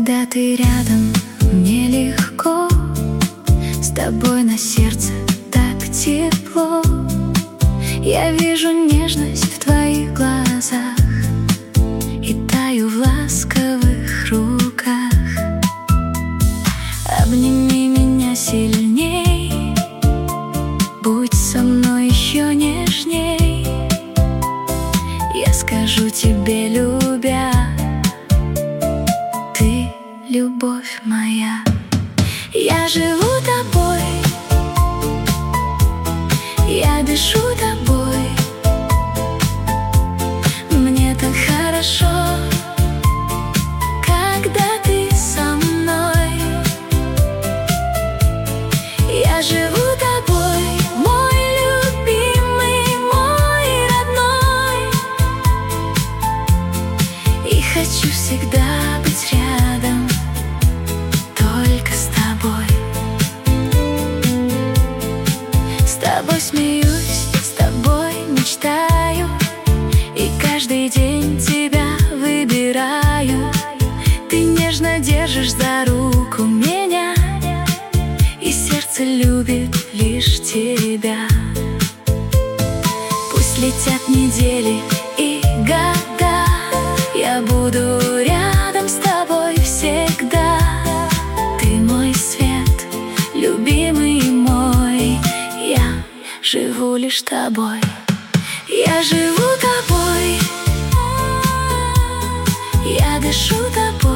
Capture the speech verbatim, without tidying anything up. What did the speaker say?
Когда ты рядом, мне легко, с тобой на сердце так тепло. Я вижу нежность в твоих глазах и таю в ласковых руках. Обними меня сильней, будь со мной еще нежней. Я скажу тебе, любя, ты любовь моя. Я живу тобой, я дышу тобой. Мне так хорошо, когда ты со мной. Я живу тобой, мой любимый, мой родной, и хочу всегда быть рядом, только с тобой. С тобой смеюсь, с тобой мечтаю, и каждый день тебя выбираю. Ты нежно держишь за руку меня, и сердце любит лишь тебя. Пусть летят недели и года, я буду рядом с тобой всегда. Ты мой свет, любимый мой, я живу лишь тобой. Я живу тобой, я дышу тобой.